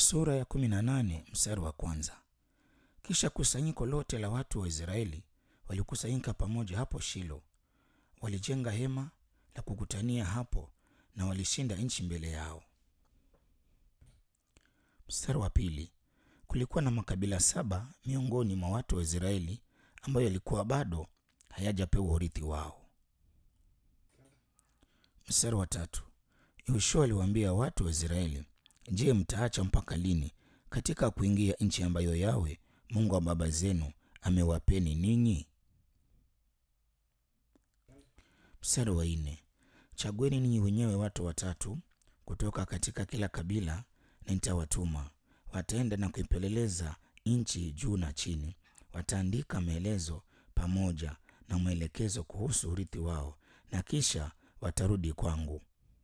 Sura ya 18 mstari wa kwanza. Kisha kusanyiko lote la watu wa Israeli walikusanyika pamoja hapo Shilo. Walijenga hema la kukutania hapo na walishinda nchi mbele yao. Mstari wa pili. Kulikuwa na makabila 7 miongoni mwa watu wa Israeli ambayo yalikuwa bado hayajapewa urithi wao. Mstari wa tatu. Yoshua aliwaambia watu wa Israeli, je, mtaacha mpaka lini katika kuingia nchi ambayo Yawe Mungu wa baba zenu amewapeni ninyi? Mstari wa 4. Chagueni ninyi wenyewe watu 3 kutoka katika kila kabila na nitawatuma. Wataenda na kuipeleleza nchi juu na chini. Wataandika maelezo pamoja na mwelekezo kuhusu urithi wao, na kisha watarudi kwangu.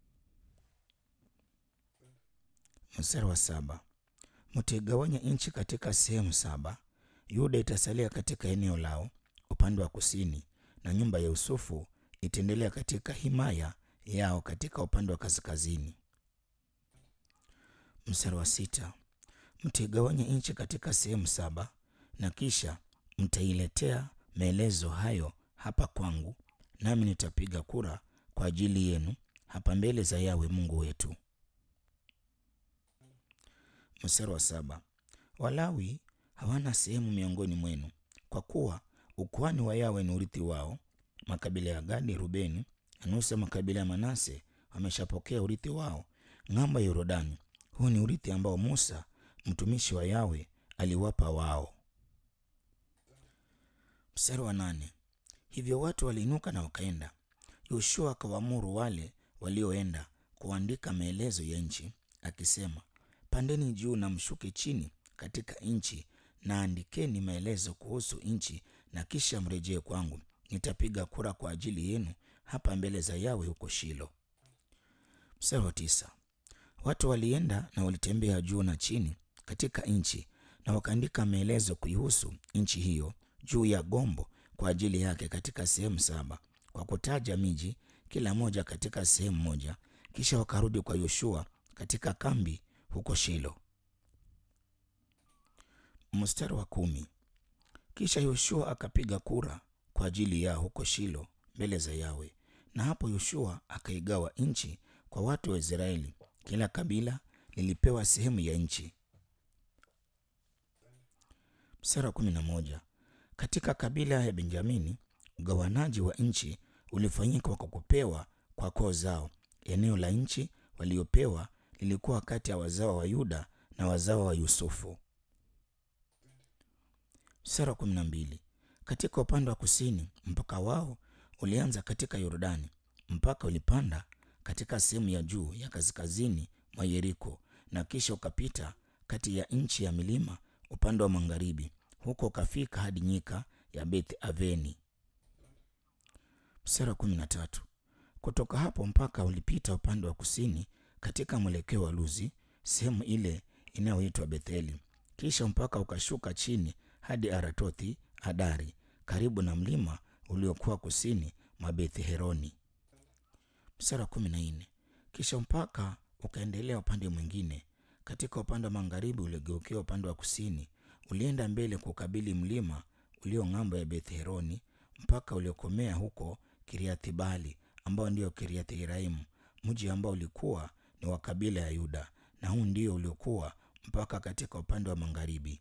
Mstari wa 7. Mtaigawanya nchi katika sehemu 7. Yuda itasalia katika eneo lao upande wa kusini, na nyumba ya Yusufu itaendelea katika himaya yao katika upande wa kaskazini. Mstari wa 6. Mtaigawanya nchi katika sehemu 7, na kisha mtailetea maelezo hayo hapa kwangu, nami nitapiga kura kwa ajili yenu hapa mbele za Yawe Mungu wetu. Mstari wa 7. Walawi hawana sehemu miongoni mwenu, kwa kuwa ukuhani wa Yawe ni urithi wao. Makabila ya Gadi, Rubeni na nusu ya makabila ya Manase wameshapokea urithi wao ng'ambo ya Yordani. Huu ni urithi ambao Musa mtumishi wa Yawe aliwapa wao. Mstari wa 8. Hivyo watu waliinuka na wakaenda. Yoshua akawaamuru wale walioenda kuandika maelezo ya nchi, akisema, pandeni juu na mshuke chini katika nchi na andikeni maelezo kuhusu nchi, na kisha mrejee kwangu. Nitapiga kura kwa ajili yenu hapa mbele za Yawe huko Shilo. Mstari wa 9. Watu walienda na walitembea juu na chini katika nchi na wakaandika maelezo kuihusu nchi hiyo juu ya gombo kwa ajili yake katika sehemu 7, kwa kutaja miji kila moja katika sehemu moja. Kisha wakarudi kwa Yoshua katika kambi huko Shilo. Mstari wa 10. Kisha Yoshua akapiga kura kwa ajili yao huko Shilo mbele za Yawe, na hapo Yoshua akaigawa nchi kwa watu wa Israeli. Kila kabila lilipewa sehemu ya nchi. Mstari wa 11. Katika kabila ya Benjamini ugawanaji wa nchi ulifanyika kwa kupewa kwa koo zao. Eneo la nchi waliopewa lilikuwa kati ya wazao wa Yuda na wazao wa Yusufu. Mstari wa 12. Katika upande wa kusini mpaka wao ulianza katika Yordani, mpaka ulipanda katika sehemu ya juu ya kaskazini mwa Yeriko, na kisha ukapita kati ya nchi ya milima upande wa magharibi, huko ukafika hadi nyika ya Beth Aveni. Mstari wa 13. Kutoka hapo mpaka ulipita upande wa kusini katika mwelekeo wa Luzi, sehemu ile inayoitwa Betheli. Kisha mpaka ukashuka chini hadi Aratothi Adari, karibu na mlima uliokuwa kusini mwa Beth-Heroni. Mstari wa 14. Kisha mpaka ukaendelea upande mwingine katika upande wa magharibi, uligeukia upande wa kusini, ulienda mbele kukabili mlima ulio ng'ambo ya Beth-Heroni mpaka uliokomea huko Kiriath-Baali, ambao ndio Kiriath-Yearimu, mji ambao ulikuwa ni wa kabila ya Yuda, na huu ndio uliokuwa mpaka katika upande wa magharibi.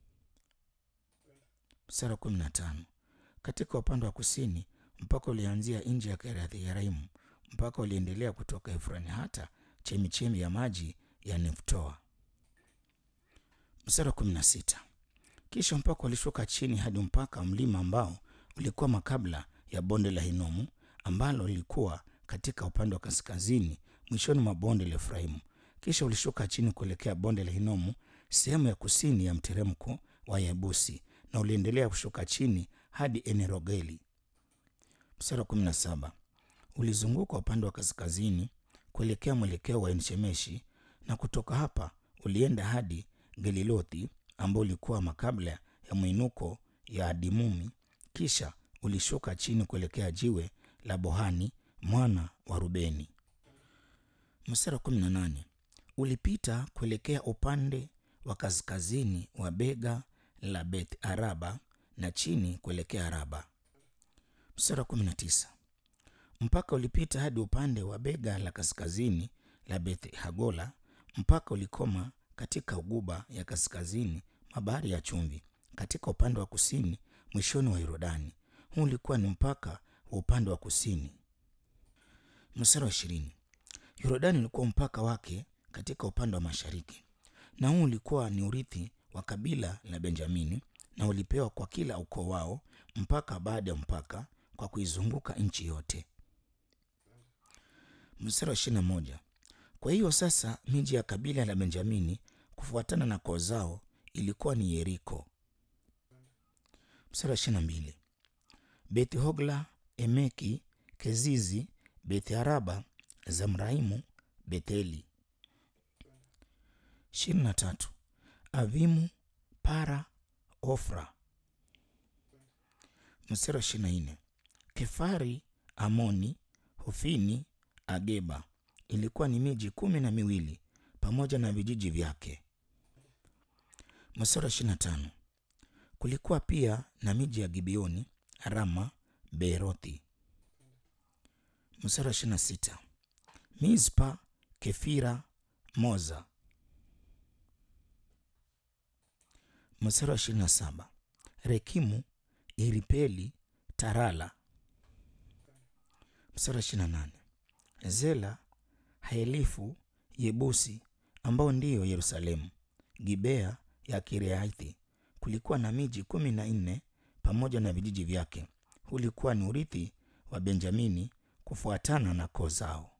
Mstari wa 15. Katika upande wa kusini mpaka ulianzia nje ya Kiriath-Yearimu mpaka uliendelea kutoka Efroni hata chemichemi ya maji ya Neftoa. Mstari wa 16. Kisha mpaka ulishuka chini hadi mpaka mlima ambao ulikuwa makabla ya bonde la Hinomu, ambalo lilikuwa katika upande wa kaskazini mwishoni mwa bonde la Efraimu. Kisha ulishuka chini kuelekea bonde la Hinomu, sehemu ya kusini ya mteremko wa Yebusi, na uliendelea kushuka chini hadi Enerogeli. Mstari wa 17. Ulizunguka upande wa kaskazini kuelekea mwelekeo wa Enshemeshi, na kutoka hapa ulienda hadi Gelilothi ambao ulikuwa makabla ya mwinuko ya Adimumi. Kisha ulishuka chini kuelekea jiwe la Bohani mwana wa Rubeni. Mstari wa 18. Ulipita kuelekea upande wa kaskazini wa bega la Beth Araba na chini kuelekea Araba. Mstari wa 19. Mpaka ulipita hadi upande wa bega la kaskazini la Beth Hagola. Mpaka ulikoma katika uguba ya kaskazini mwa bahari ya chumvi, katika upande wa kusini mwishoni wa Yordani. Huu ulikuwa ni mpaka wa upande wa kusini. Mstari wa 20. Yordani ulikuwa mpaka wake katika upande wa mashariki, na huu ulikuwa ni urithi wa kabila la Benjamini, na ulipewa kwa kila ukoo wao mpaka baada ya mpaka, kwa kuizunguka nchi yote. Mstari wa 21. Kwa hiyo sasa miji ya kabila la Benjamini kufuatana na koo zao ilikuwa ni Yeriko. Mstari wa 22. Beth Hogla, Emeki, Kezizi, Beth Araba, Zamraimu, Betheli. 23. Avimu, Para, Ofra. Mstari wa 24. Kefari, Amoni, Hofini, Ageba. Ilikuwa ni miji 12 pamoja na vijiji vyake. Mstari wa 25. Kulikuwa pia na miji ya Gibeoni, Rama, Beerothi. Mstari wa 26. Mizpa, Kefira, Moza. Mstari wa 27. Rekimu, Iripeli, Tarala. Mstari wa 28. Zela, Haelifu, Yebusi ambao ndiyo Yerusalemu, Gibea ya Kiriathi. Kulikuwa na miji 14 pamoja na vijiji vyake. Ulikuwa ni urithi wa Benjamini kufuatana na koo zao.